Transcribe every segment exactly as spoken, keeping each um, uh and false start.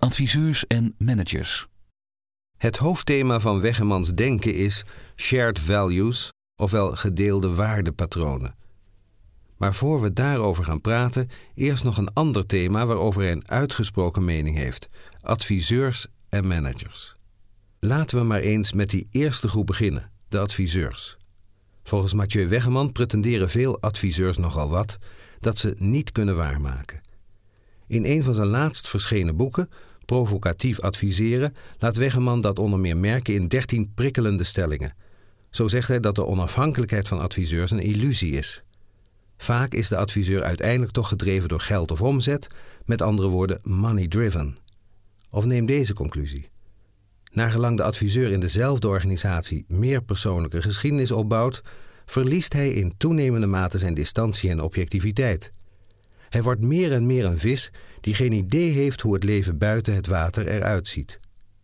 Adviseurs en managers. Het hoofdthema van Wegemans denken is shared values, ofwel gedeelde waardepatronen. Maar voor we daarover gaan praten, eerst nog een ander thema waarover hij een uitgesproken mening heeft: adviseurs en managers. Laten we maar eens met die eerste groep beginnen, de adviseurs. Volgens Mathieu Wegeman pretenderen veel adviseurs nogal wat dat ze niet kunnen waarmaken. In een van zijn laatst verschenen boeken, Provocatief adviseren, laat Wegeman dat onder meer merken in dertien prikkelende stellingen. Zo zegt hij dat de onafhankelijkheid van adviseurs een illusie is. Vaak is de adviseur uiteindelijk toch gedreven door geld of omzet, met andere woorden money driven. Of neem deze conclusie. Naargelang de adviseur in dezelfde organisatie meer persoonlijke geschiedenis opbouwt, verliest hij in toenemende mate zijn distantie en objectiviteit. Hij wordt meer en meer een vis die geen idee heeft hoe het leven buiten het water eruit ziet.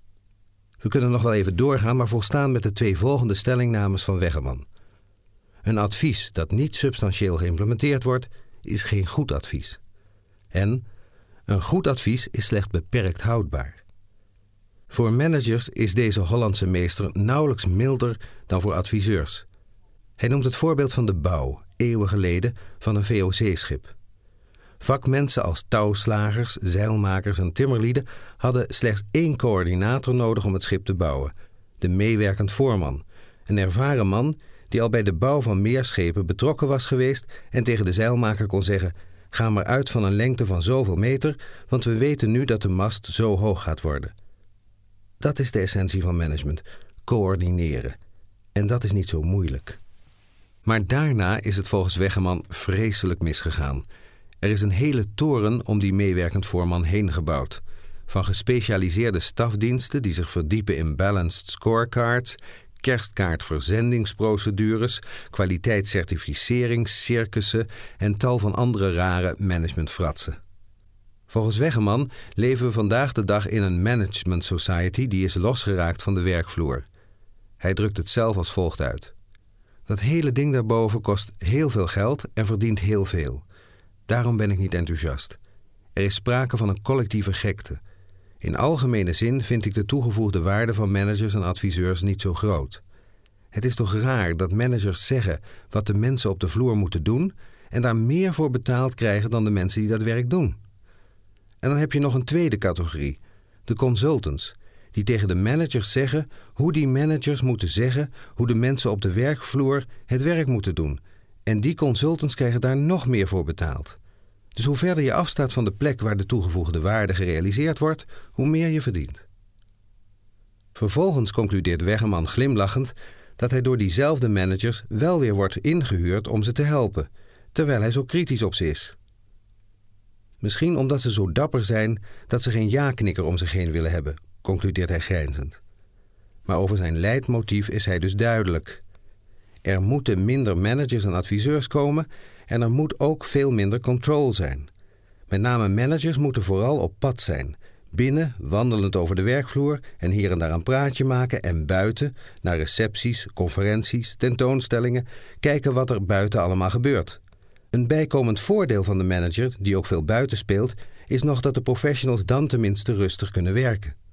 We kunnen nog wel even doorgaan, maar volstaan met de twee volgende stellingnames van Wegeman. Een advies dat niet substantieel geïmplementeerd wordt, is geen goed advies. En een goed advies is slechts beperkt houdbaar. Voor managers is deze Hollandse meester nauwelijks milder dan voor adviseurs. Hij noemt het voorbeeld van de bouw, eeuwen geleden, van een V O C-schip. Vakmensen als touwslagers, zeilmakers en timmerlieden hadden slechts één coördinator nodig om het schip te bouwen, de meewerkend voorman, een ervaren man die al bij de bouw van meer schepen betrokken was geweest en tegen de zeilmaker kon zeggen: ga maar uit van een lengte van zoveel meter, want we weten nu dat de mast zo hoog gaat worden. Dat is de essentie van management, coördineren. En dat is niet zo moeilijk. Maar daarna is het volgens Wegeman vreselijk misgegaan. Er is een hele toren om die meewerkend voorman heen gebouwd. Van gespecialiseerde stafdiensten die zich verdiepen in balanced scorecards, kerstkaartverzendingsprocedures, kwaliteitscertificeringscircussen en tal van andere rare managementfratsen. Volgens Wegeman leven we vandaag de dag in een management society die is losgeraakt van de werkvloer. Hij drukt het zelf als volgt uit. Dat hele ding daarboven kost heel veel geld en verdient heel veel. Daarom ben ik niet enthousiast. Er is sprake van een collectieve gekte. In algemene zin vind ik de toegevoegde waarde van managers en adviseurs niet zo groot. Het is toch raar dat managers zeggen wat de mensen op de vloer moeten doen en daar meer voor betaald krijgen dan de mensen die dat werk doen. En dan heb je nog een tweede categorie, de consultants, die tegen de managers zeggen hoe die managers moeten zeggen hoe de mensen op de werkvloer het werk moeten doen. En die consultants krijgen daar nog meer voor betaald. Dus hoe verder je afstaat van de plek waar de toegevoegde waarde gerealiseerd wordt, hoe meer je verdient. Vervolgens concludeert Wegeman glimlachend dat hij door diezelfde managers wel weer wordt ingehuurd om ze te helpen, terwijl hij zo kritisch op ze is. Misschien omdat ze zo dapper zijn dat ze geen ja-knikker om zich heen willen hebben, concludeert hij grijnzend. Maar over zijn leidmotief is hij dus duidelijk. Er moeten minder managers en adviseurs komen en er moet ook veel minder control zijn. Met name managers moeten vooral op pad zijn, binnen, wandelend over de werkvloer en hier en daar een praatje maken en buiten, naar recepties, conferenties, tentoonstellingen, kijken wat er buiten allemaal gebeurt. Een bijkomend voordeel van de manager, die ook veel buiten speelt, is nog dat de professionals dan tenminste rustig kunnen werken.